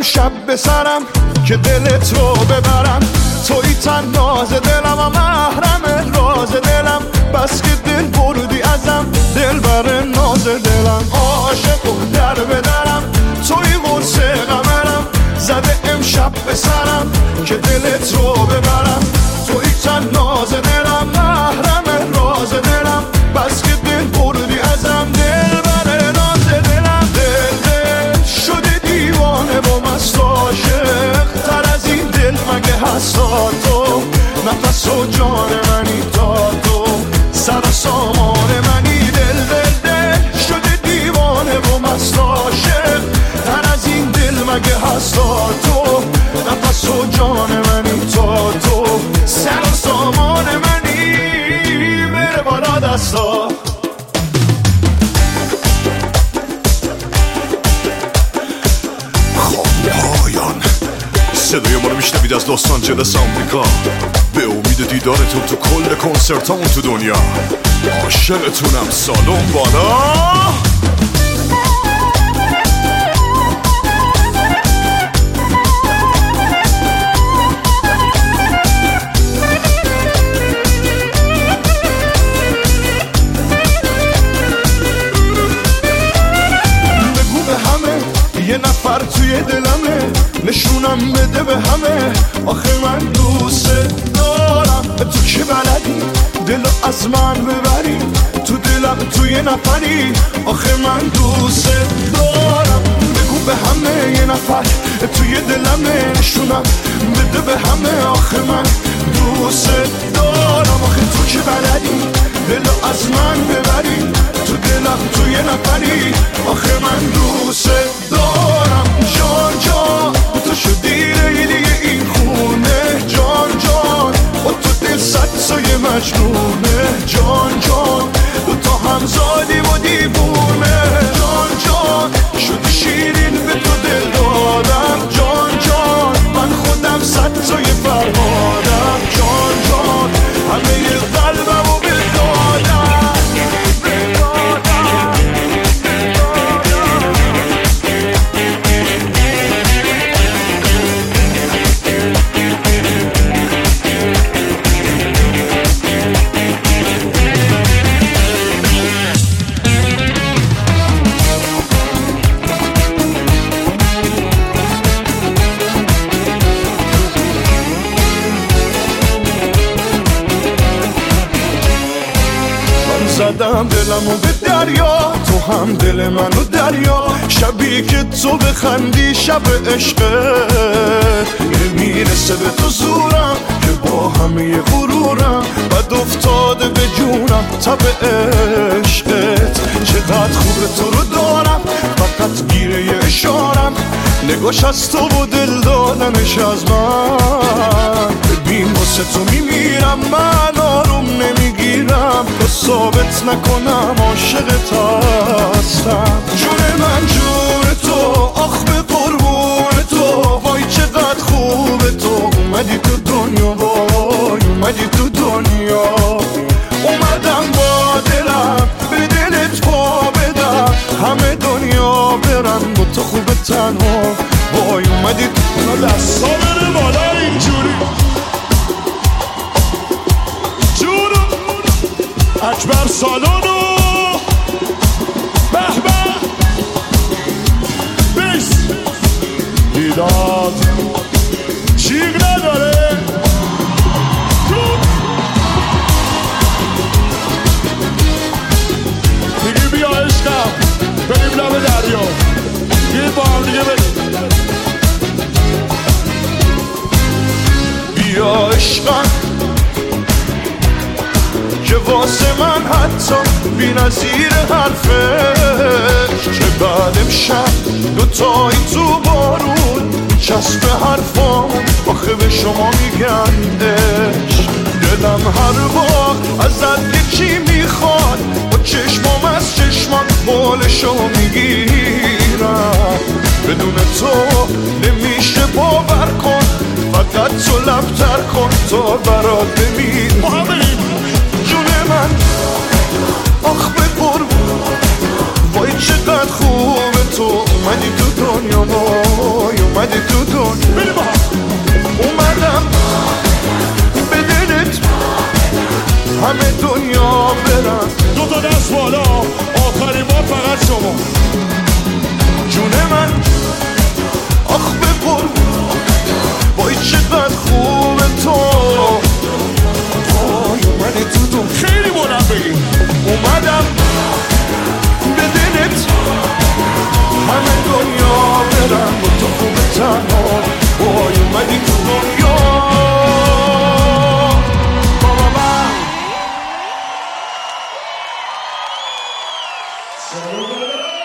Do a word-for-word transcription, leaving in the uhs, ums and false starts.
امشب به سرم که دلت رو ببرم. توی تناز دلم و محرم راز دلم، بس که دل بردی ازم دل بر ناز دلم. عاشق و در بدرم توی قرص قمرم، زده امشب به سرم که دلت رو ببرم. توی تناز دلم محرم راز دلم، بس که دل بردی ازم دل بر ناز دلم. دل دل شده دیوانه و مست عاشق، تر از این دل مگه هست تو؟ نفس و جان منی تا تو، سر و سامان منی. دل دل دل شده دیوانه و مست عاشق، تر از این دل مگه هست تو؟ نفس و جان منی تا تو، سر و سامان منی. بره بالا دستا پایان. صدای ما رو میشنوید از لس آنجلس آمریکا، به امید دیدارتون تو کل کنسرتامون تو دنیا. عاشقتونم. سالن بالا. یه نفر توی دلمه، نشونم بده به همه. آخه من دوست دارم، تو که بلدی دلو از من ببری، تو دلم توی نفری. آخه من دوست دارم، بگو به همه. یه نفر توی دلمه، نشونم بده به همه. آخه من دوست دارم، آخه تو که بلدی دلو از من ببری، تو دلم توی نفری. آخه من دوست دارم. جان جان تو شدی ریلی این خونه، جان جان با تو دل صد سایه مجنونه. جان جان دو تا همزادی و دیوونه. جان جان شدی شیرین به تو دل دادم. جان جان من خودم صد سایه فرهادم. جان جان همه قلبم و بدادم. زدم دلمو به دریا، تو هم دل منو دریا. شبی که تو بخندی شب عشقت، نمیرسه به تو زورم که با همه غرورم بد افتاده به جونم تب عشقت. چقدر خوبه تو رو دارم، فقط گیره یه اشارم. نگاش از تو و دل دادنش از من. ببین واسه تو میمیرم، من آروم نمیگیرم تا ثابت نکنم عاشقت هستم. جون من جون تو، آخ به قربون تو. وای چقدر خوبه تو، اومدی تو دنیا. وای اومدی تو دنیا. اومدم با دلم به دلت پا بدم، همه دنیا برن با تو خوبه تنها. وای اومدی تو دستا بره بالا اینجوری. جونو اکبر سالونو به به بیس دیداد جیغ نداره. دیگه بیا عشقم بریم لب دریا، یه با هم دیگه بریم. بیا عشقم که واسه من حتی بی نظیر حرفش، که بعد امشب دوتایی تو بارون چسب حرفامون آخه به شما میگندش. دلم هر بار ازت یکی میخواد، با چشمام از چشمات بالشو میگیرم. بدون تو نمیشه باور کن، فقط تو لبتر کن تا برات بمیرم. جون من آخ به قربون، وای چقدر خوبه تو. اومدی تو دنیا، وای اومدی همه دنیا برن. دو تا دست بالا، آخرین بار فقط شما. جون من آخ به قربون، وای چقدر خوبه تو. وای اومدی تو دون، خیلی بلند بگی. اومدم به دلت همه دنیا برم با تو خوبه تنها. وای اومدی تو دنیا. بابا من